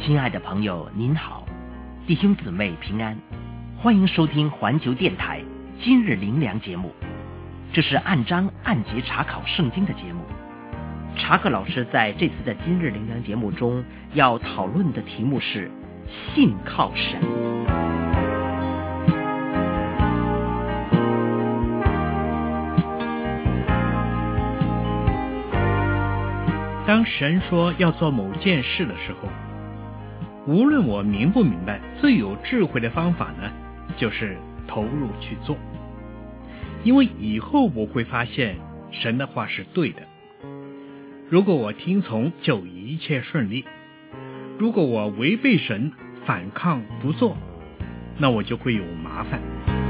亲爱的朋友您好，弟兄姊妹平安，欢迎收听环球电台今日灵粮节目。这是按章按节查考圣经的节目。查克老师在这次的今日灵粮节目中要讨论的题目是信靠神。 当神说要做某件事的时候，无论我明不明白，最有智慧的方法呢，就是投入去做。因为以后我会发现神的话是对的。如果我听从，就一切顺利；如果我违背神，反抗不做，那我就会有麻烦。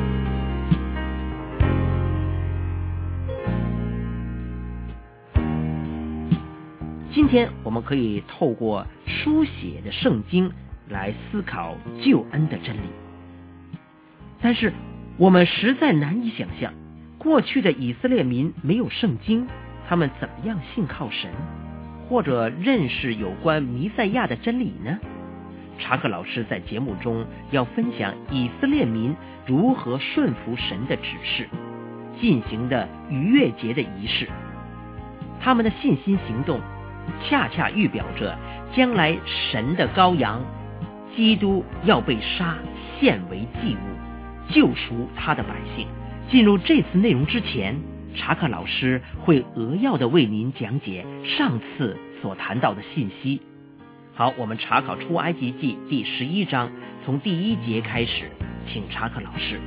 今天我们可以透过书写的圣经来思考救恩的真理，但是我们实在难以想象，过去的以色列民没有圣经，他们怎么样信靠神，或者认识有关弥赛亚的真理呢？查克老师在节目中要分享以色列民如何顺服神的指示，进行的逾越节的仪式。他们的信心行动恰恰预表着将来神的羔羊基督要被杀，献为祭物，救赎他的百姓。进入这次内容之前，查克老师会扼要的为您讲解上次所谈到的信息。好，我们查考出埃及记第11章，从第1节开始，请查克老师。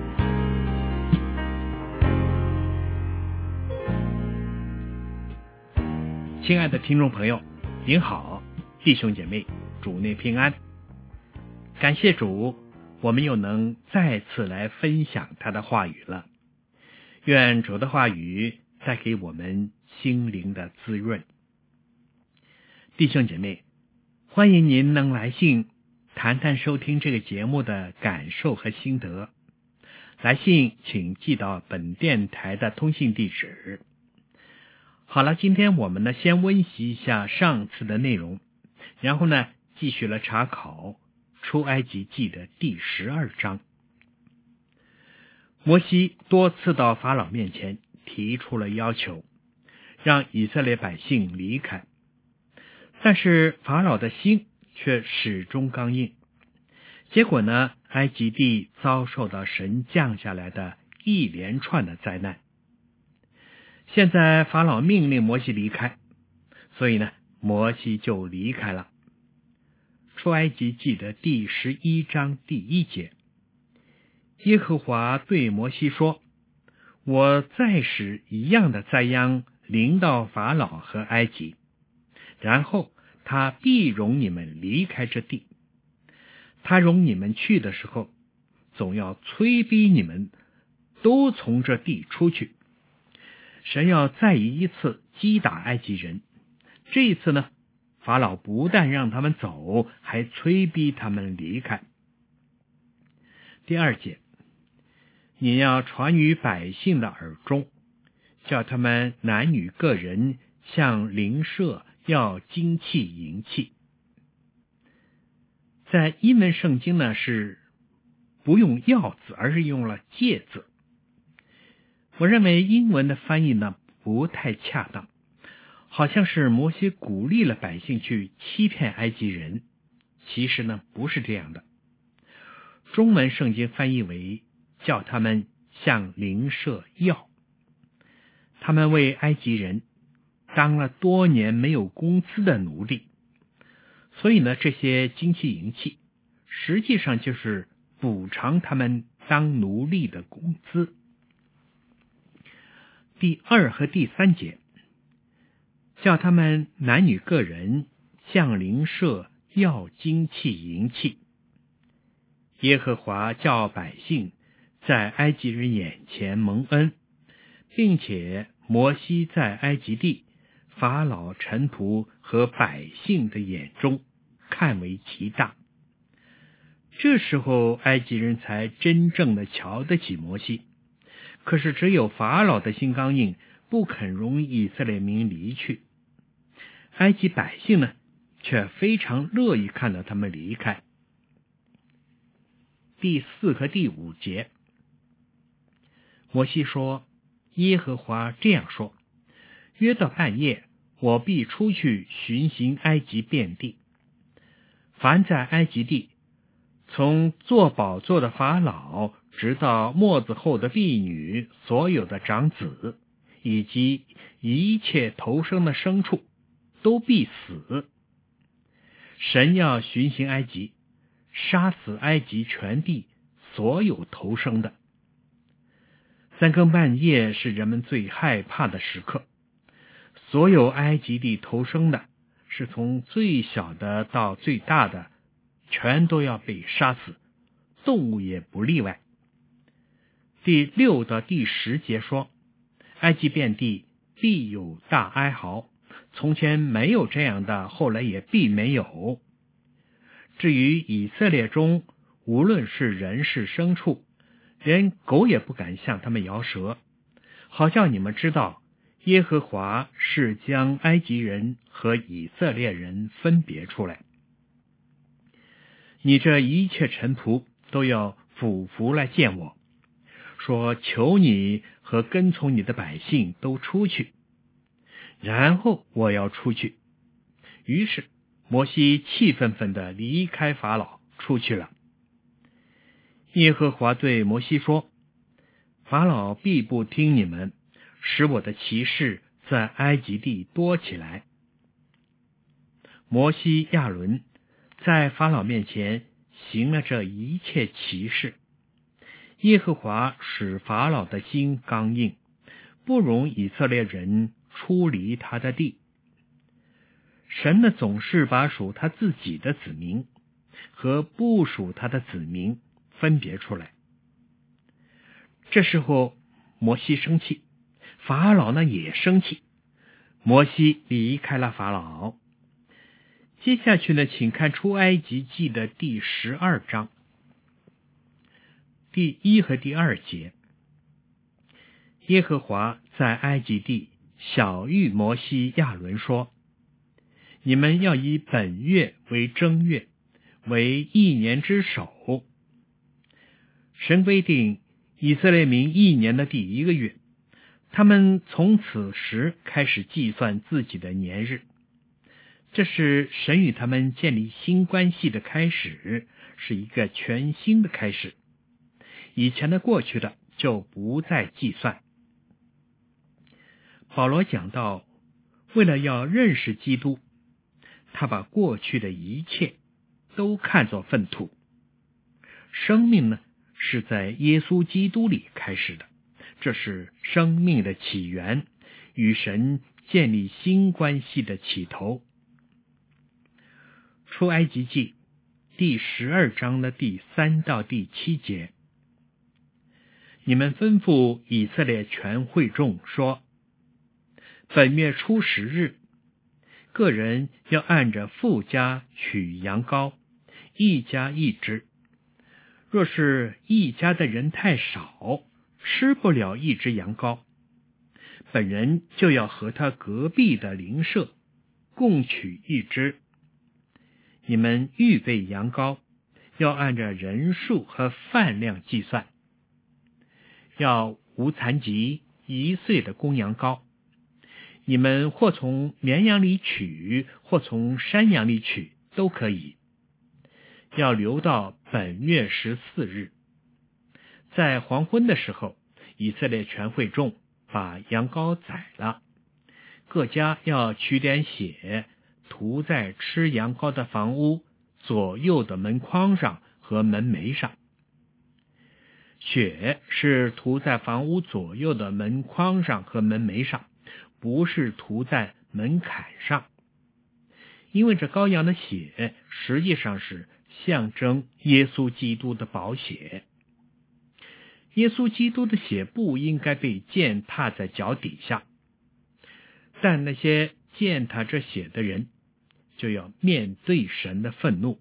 亲爱的听众朋友，您好，弟兄姐妹，主内平安。感谢主，我们又能再次来分享他的话语了。愿主的话语带给我们心灵的滋润。弟兄姐妹，欢迎您能来信谈谈收听这个节目的感受和心得。来信请寄到本电台的通信地址。好了，今天我们呢先温习一下上次的内容，然后呢继续来查考出埃及记的第12章。摩西多次到法老面前提出了要求，让以色列百姓离开，但是法老的心却始终刚硬。结果呢，埃及地遭受到神降下来的一连串的灾难。现在法老命令摩西离开，所以呢，摩西就离开了。出埃及记的第11章第1节，耶和华对摩西说：我再使一样的灾殃临到法老和埃及，然后他必容你们离开这地。他容你们去的时候，总要催逼你们都从这地出去。神要再一次击打埃及人，这一次呢，法老不但让他们走，还催逼他们离开。第2节，你要传于百姓的耳中，叫他们男女个人向邻舍要金器银器。在英文圣经呢是不用要字，而是用了借字。我认为英文的翻译呢不太恰当，好像是摩西鼓励了百姓去欺骗埃及人，其实呢不是这样的。中文圣经翻译为叫他们向邻舍要。他们为埃及人当了多年没有工资的奴隶，所以呢这些金器银器实际上就是补偿他们当奴隶的工资。第2和第3节，叫他们男女个人向邻舍要金器银器。耶和华叫百姓在埃及人眼前蒙恩，并且摩西在埃及地法老臣仆和百姓的眼中看为极大。这时候埃及人才真正的瞧得起摩西，可是只有法老的心刚硬，不肯容以色列民离去。埃及百姓呢， 却非常乐意看到他们离开。第4和第5节，摩西说，耶和华这样说，约到半夜，我必出去巡行埃及遍地。凡在埃及地，从坐宝座的法老，直到末子后的婢女，所有的长子，以及一切投生的牲畜，都必死。神要巡行埃及，杀死埃及全地所有投生的。3更半夜是人们最害怕的时刻，所有埃及地投生的，是从最小的到最大的，全都要被杀死，动物也不例外。第6到第10节说，埃及遍地必有大哀嚎，从前没有这样的，后来也必没有。至于以色列中，无论是人是牲畜，连狗也不敢向他们摇舌，好叫你们知道，耶和华是将埃及人和以色列人分别出来。你这一切臣仆都要俯伏来见我，说求你和跟从你的百姓都出去，然后我要出去。于是摩西气愤愤地离开法老出去了。耶和华对摩西说，法老必不听你们，使我的奇事在埃及地多起来。摩西亚伦在法老面前行了这一切奇事，耶和华使法老的心刚硬，不容以色列人出离他的地。神呢，总是把属他自己的子民和不属他的子民分别出来。这时候摩西生气，法老呢也生气，摩西离开了法老。接下去呢，请看出埃及记的第12章第1和第2节。耶和华在埃及地晓谕摩西亚伦说，你们要以本月为正月，为1年之首。神规定以色列民1年的第1个月，他们从此时开始计算自己的年日。这是神与他们建立新关系的开始，是一个全新的开始。以前的过去的就不再计算。保罗讲到，为了要认识基督，他把过去的一切都看作粪土。生命呢，是在耶稣基督里开始的，这是生命的起源，与神建立新关系的起头。出埃及记第12章的第3到第7节，你们吩咐以色列全会众说，本月初10日，个人要按着父家取羊羔，1家1只。若是一家的人太少，吃不了1只羊羔，本人就要和他隔壁的邻舍共取1只。你们预备羊羔，要按着人数和饭量计算，要无残疾1岁的公羊羔。你们或从绵羊里取，或从山羊里取，都可以。要留到本月14日。在黄昏的时候，以色列全会众把羊羔宰了，各家要取点血，涂在吃羊羔的房屋左右的门框上和门楣上。血是涂在房屋左右的门框上和门楣上，不是涂在门槛上，因为这羔羊的血实际上是象征耶稣基督的宝血。耶稣基督的血不应该被践踏在脚底下，但那些践踏这血的人就要面对神的愤怒。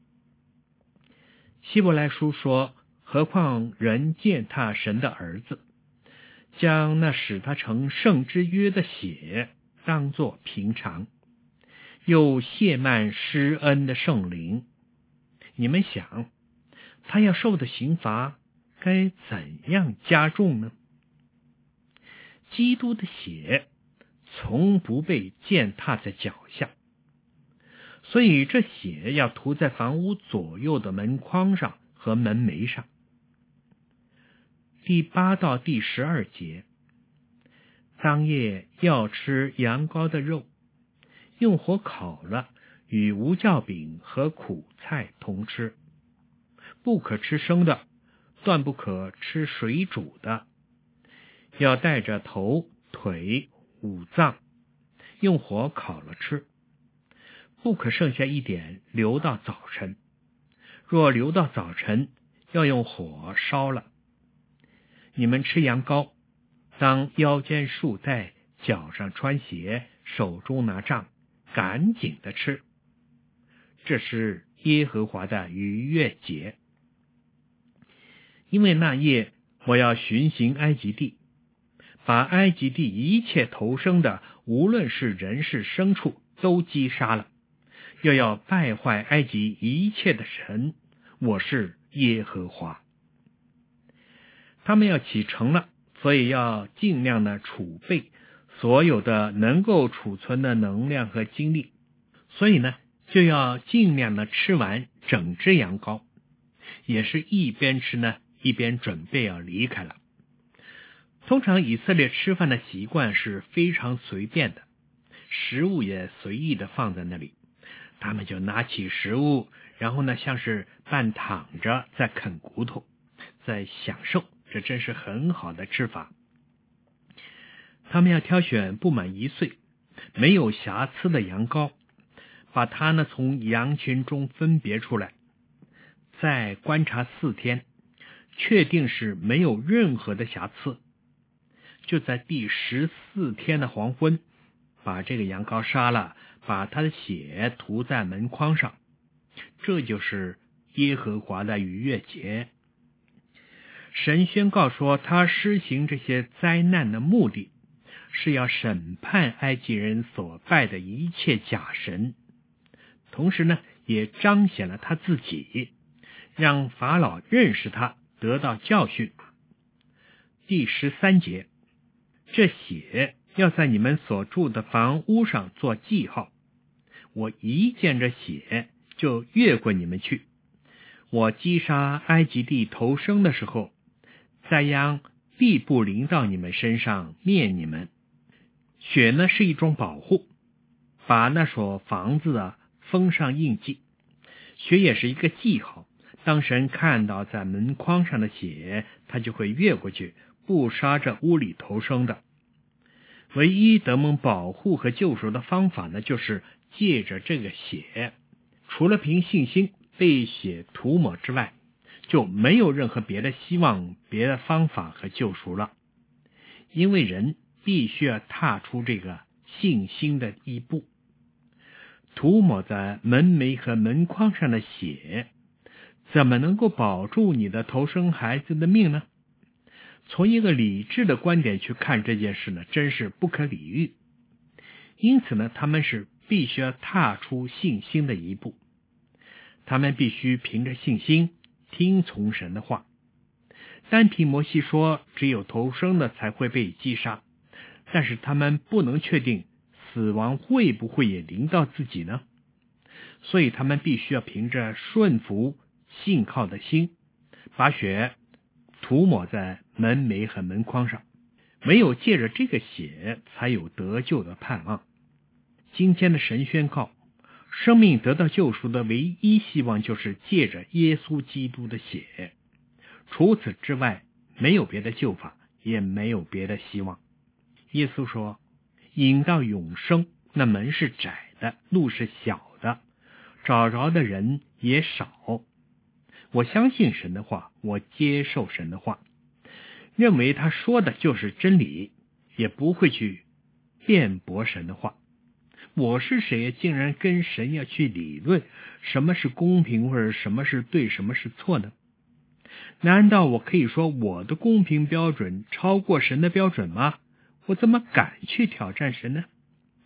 希伯来书说，何况人践踏神的儿子，将那使他成圣之约的血当作平常， 又亵慢施恩的圣灵，你们想，他要受的刑罚该怎样加重呢？基督的血从不被践踏在脚下，所以这血要涂在房屋左右的门框上和门楣上。第8到第12节，当夜要吃羊羔的肉，用火烤了，与无酵饼和苦菜同吃，不可吃生的，断不可吃水煮的，要带着头、腿、五脏，用火烤了吃，不可剩下一点留到早晨，若留到早晨，要用火烧了。你们吃羊羔，当腰间束带，脚上穿鞋，手中拿杖，赶紧的吃。这是耶和华的逾越节。因为那夜我要巡行埃及地，把埃及地一切头生的，无论是人是牲畜，都击杀了，又要败坏埃及一切的神，我是耶和华。他们要启程了，所以要尽量的储备所有的能够储存的能量和精力，所以呢，就要尽量的吃完整只羊羔，也是一边吃呢，一边准备要离开了。通常以色列吃饭的习惯是非常随便的，食物也随意的放在那里，他们就拿起食物，然后呢，像是半躺着在啃骨头，在享受，这真是很好的吃法。他们要挑选不满1岁、没有瑕疵的羊羔，把它呢从羊群中分别出来，再观察4天，确定是没有任何的瑕疵，就在第14天的黄昏，把这个羊羔杀了，把它的血涂在门框上，这就是耶和华的逾越节。神宣告说，他施行这些灾难的目的，是要审判埃及人所拜的一切假神，同时呢，也彰显了他自己，让法老认识他，得到教训。第13节，这血要在你们所住的房屋上做记号，我一见这血就越过你们去。我击杀埃及地头生的时候，再让地不临到你们身上，灭你们。血呢是一种保护，把那所房子封上印记。血也是一个记号，当神看到在门框上的血，他就会越过去，不杀这屋里头生的。唯一得蒙保护和救赎的方法呢，就是借着这个血，除了凭信心被血涂抹之外，就没有任何别的希望、别的方法和救赎了。因为人必须要踏出这个信心的一步。涂抹在门楣和门框上的血，怎么能够保住你的头生孩子的命呢？从一个理智的观点去看这件事呢，真是不可理喻。因此呢，他们是必须要踏出信心的一步。他们必须凭着信心听从神的话。单凭摩西说只有头生的才会被击杀，但是他们不能确定死亡会不会也临到自己呢？所以他们必须要凭着顺服信靠的心，把血涂抹在门楣和门框上。唯有借着这个血，才有得救的盼望。今天的神宣告，生命得到救赎的唯一希望就是借着耶稣基督的血，除此之外没有别的救法，也没有别的希望。耶稣说，引到永生，那门是窄的，路是小的，找着的人也少。我相信神的话，我接受神的话，认为他说的就是真理，也不会去辩驳神的话。我是谁，竟然跟神要去理论什么是公平，或者什么是对，什么是错呢？难道我可以说我的公平标准超过神的标准吗？我怎么敢去挑战神呢？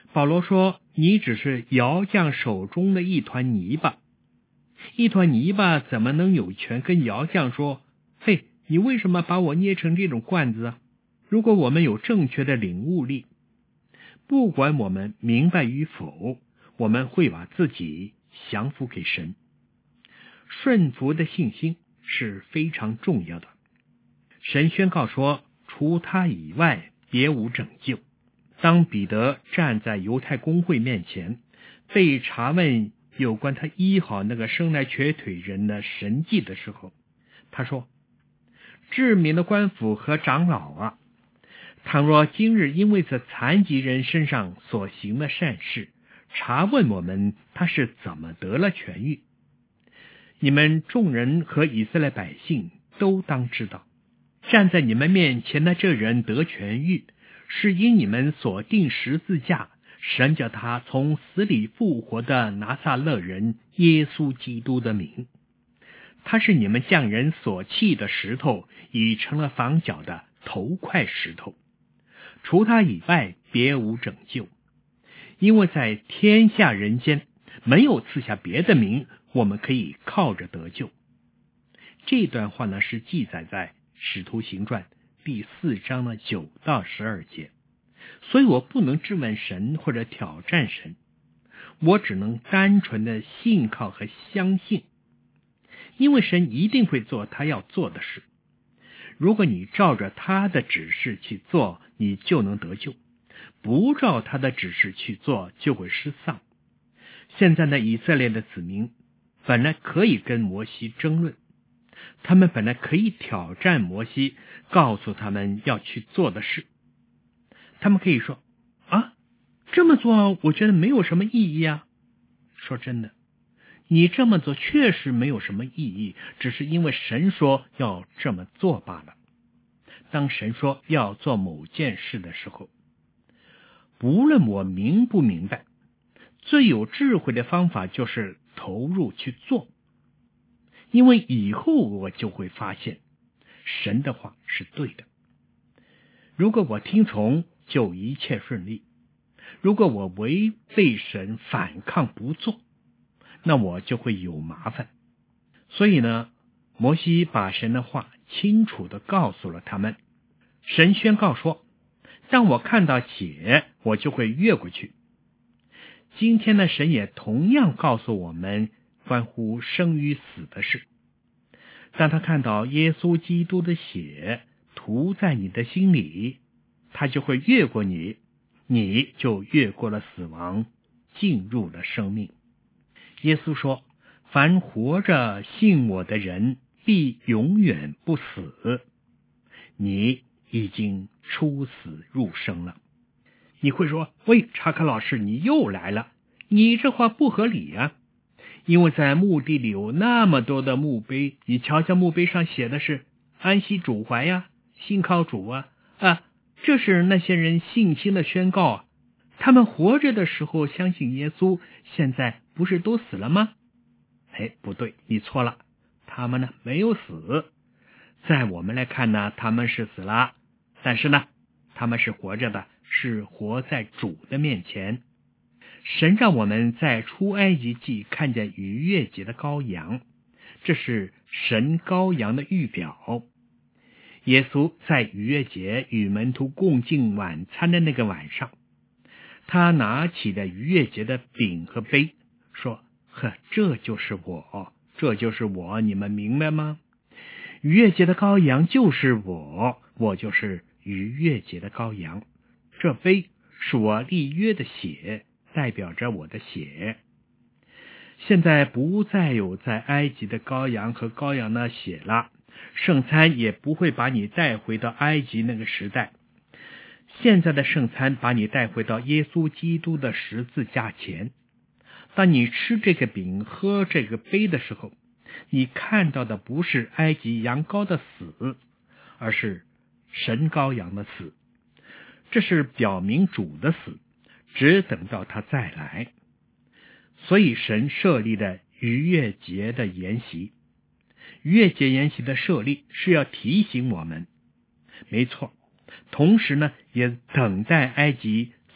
保罗说，你只是窑匠手中的一团泥巴，一团泥巴怎么能有权跟窑匠说，嘿，你为什么把我捏成这种罐子啊？如果我们有正确的领悟力，不管我们明白与否，我们会把自己降服给神。顺服的信心是非常重要的。神宣告说，除他以外别无拯救。当彼得站在犹太公会面前，被查问有关他医好那个生来瘸腿人的神迹的时候，他说，治民的官府和长老啊，倘若今日因为这残疾人身上所行的善事，查问我们他是怎么得了痊愈，你们众人和以色列百姓都当知道，站在你们面前的这人得痊愈，是因你们所定十字架，神叫他从死里复活的拿撒勒人耶稣基督的名。他是你们匠人所弃的石头，已成了房角的头块石头。除他以外别无拯救，因为在天下人间没有赐下别的名，我们可以靠着得救。这段话呢，是记载在使徒行传第4章的9到12节。所以我不能质问神或者挑战神，我只能单纯的信靠和相信，因为神一定会做他要做的事。如果你照着他的指示去做，你就能得救；不照他的指示去做，就会失丧。现在呢，以色列的子民本来可以跟摩西争论，他们本来可以挑战摩西，告诉他们要去做的事。他们可以说，啊，这么做我觉得没有什么意义啊。说真的，你这么做确实没有什么意义，只是因为神说要这么做罢了。当神说要做某件事的时候，不论我明不明白，最有智慧的方法就是投入去做，因为以后我就会发现神的话是对的。如果我听从，就一切顺利；如果我违背神，反抗不做，那我就会有麻烦。所以呢，摩西把神的话清楚地告诉了他们。神宣告说，当我看到血，我就会越过去。今天呢，神也同样告诉我们关乎生与死的事。当他看到耶稣基督的血涂在你的心里，他就会越过你，你就越过了死亡，进入了生命。耶稣说，凡活着信我的人必永远不死。你已经出死入生了。你会说，喂，查克老师，你又来了，你这话不合理啊。因为在墓地里有那么多的墓碑，你瞧瞧墓碑上写的是安息主怀呀，信靠主啊，这是那些人信心的宣告啊。他们活着的时候相信耶稣，现在不是都死了吗？不对，你错了，他们呢没有死。在我们来看呢，他们是死了，但是呢，他们是活着的，是活在主的面前。神让我们在出埃及记看见逾越节的羔羊，这是神羔羊的预表。耶稣在逾越节与门徒共进晚餐的那个晚上，他拿起了逾越节的饼和杯，说，这就是我，这就是我，你们明白吗？逾越节的羔羊就是我，我就是逾越节的羔羊。这杯是我立约的血，代表着我的血。现在不再有在埃及的羔羊和羔羊的血了，圣餐也不会把你带回到埃及那个时代。现在的圣餐把你带回到耶稣基督的十字架前。当你吃这个饼喝这个杯的时候，你看到的不是埃及羊羔的死，而是神羔羊的死。这是表明主的死，只等到他再来。所以神设立了逾越节的筵席。逾越节筵席的设立是要提醒我们，没错，同时呢，也等待埃及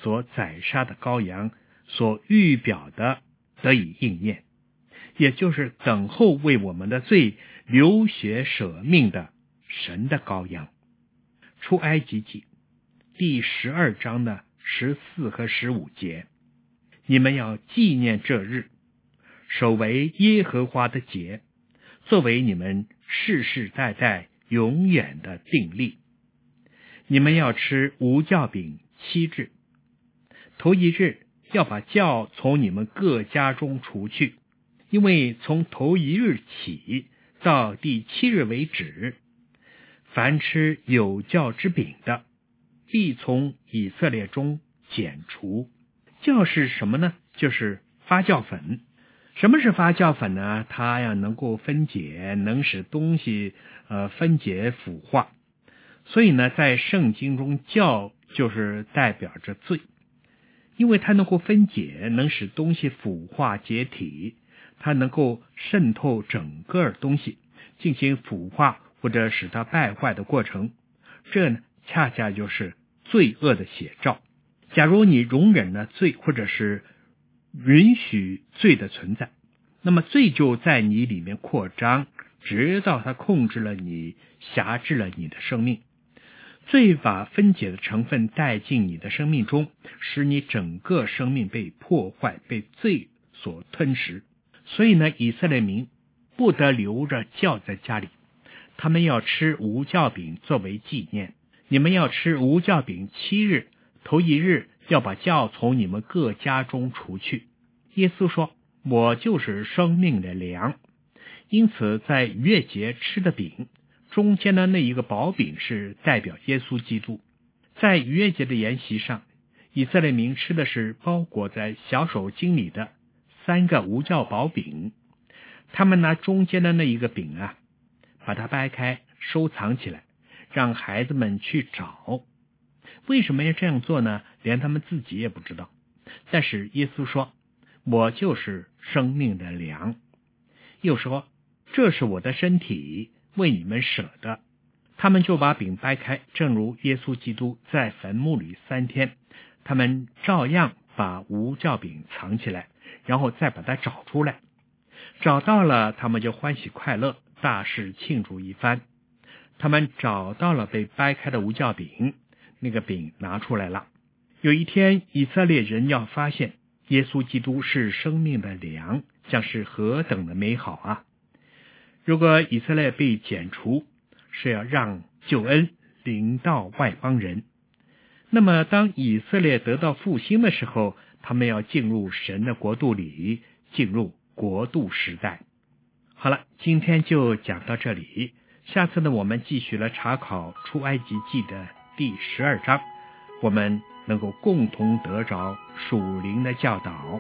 所宰杀的羔羊所预表的得以应验，也就是等候为我们的罪流血舍命的神的羔羊。出埃及记第12章的14和15节，你们要纪念这日，守为耶和华的节，作为你们世世代代永远的定例。你们要吃无酵饼7日，头一日要把酵从你们各家中除去，因为从头一日起到第7日为止，凡吃有酵之饼的，必从以色列中剪除。酵是什么呢？就是发酵粉。什么是发酵粉呢？它要能够分解，能使东西分解腐化。所以呢，在圣经中，酵就是代表着罪，因为它能够分解，能使东西腐化解体，它能够渗透整个东西，进行腐化或者使它败坏的过程。这呢，恰恰就是罪恶的写照。假如你容忍了罪，或者是允许罪的存在，那么罪就在你里面扩张，直到它控制了你，辖制了你的生命。罪把分解的成分带进你的生命中，使你整个生命被破坏，被罪所吞噬。所以呢，以色列民不得留着酵在家里，他们要吃无酵饼作为纪念。你们要吃无酵饼7日，头一日要把酵从你们各家中除去。耶稣说，我就是生命的粮。因此在逾越节吃的饼中间的那一个薄饼是代表耶稣基督。在逾越节的筵席上，以色列民吃的是包裹在小手巾里的3个无酵薄饼。他们拿中间的那一个饼把它掰开收藏起来，让孩子们去找。为什么要这样做呢？连他们自己也不知道。但是耶稣说，我就是生命的粮。又说，这是我的身体，为你们舍的。他们就把饼掰开，正如耶稣基督在坟墓里3天，他们照样把无酵饼藏起来，然后再把它找出来。找到了，他们就欢喜快乐，大肆庆祝一番。他们找到了被掰开的无酵饼，那个饼拿出来了。有一天，以色列人要发现耶稣基督是生命的粮，将是何等的美好啊！如果以色列被剪除，是要让救恩临到外邦人。那么当以色列得到复兴的时候，他们要进入神的国度里，进入国度时代。好了，今天就讲到这里。下次呢，我们继续来查考出埃及记的第12章，我们能够共同得着属灵的教导。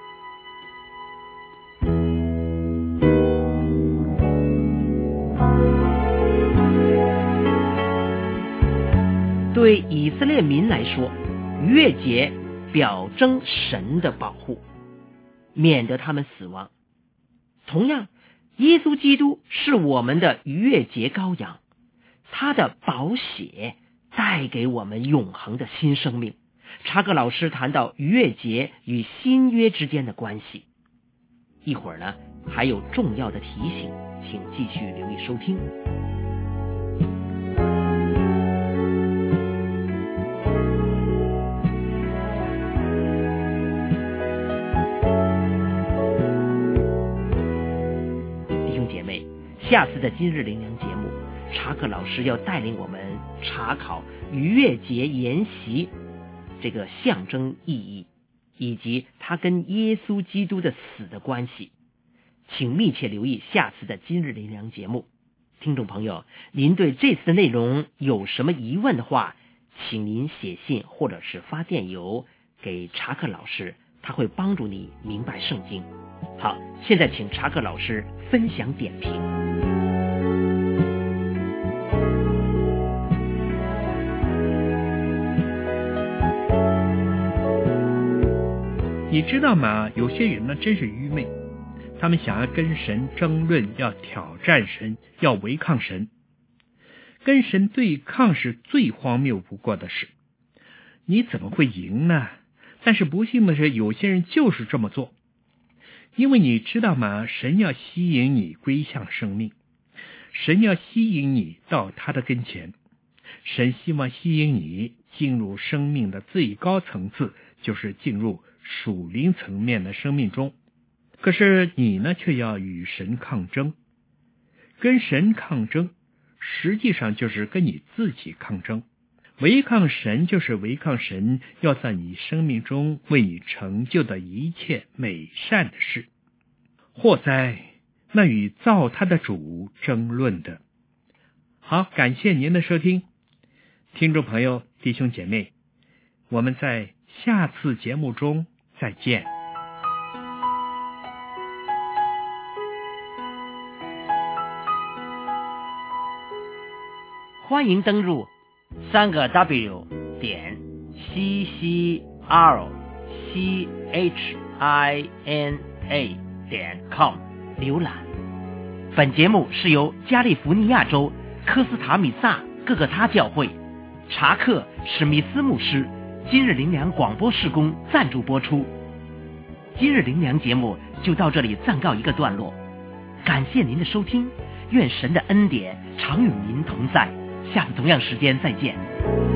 对以色列民来说，逾越节表征神的保护，免得他们死亡。同样，耶稣基督是我们的逾越节羔羊，他的宝血带给我们永恒的新生命。查克老师谈到逾越节与新约之间的关系，一会儿呢还有重要的提醒，请继续留意收听。弟兄姐妹，下次的今日灵粮节目，查克老师要带领我们查考逾越节筵席这个象征意义，以及它跟耶稣基督的死的关系。请密切留意下次的今日灵粮节目。听众朋友，您对这次的内容有什么疑问的话，请您写信或者是发电邮给查克老师，他会帮助你明白圣经。好，现在请查克老师分享点评。 你知道吗？有些人呢真是愚昧，他们想要跟神争论，要挑战神，要违抗神。跟神对抗是最荒谬不过的事。 你怎么会赢呢？但是不幸的是，有些人就是这么做。因为你知道吗？神要吸引你归向生命，神要吸引你到他的跟前，神希望吸引你进入生命的最高层次，就是进入属灵层面的生命中。可是你呢，却要与神抗争。跟神抗争，实际上就是跟你自己抗争。违抗神就是违抗神要在你生命中为你成就的一切美善的事。祸哉，那与造他的主争论的。好，感谢您的收听，听众朋友、弟兄姐妹，我们在下次节目中再见。 欢迎登入3个WCCHINA.com 浏览。本节目是由加利福尼亚州科斯塔米萨各个他教会查克史密斯牧师今日灵粮广播事工赞助播出。今日灵粮节目就到这里暂告一个段落，感谢您的收听，愿神的恩典常与您同在，下次同样时间再见。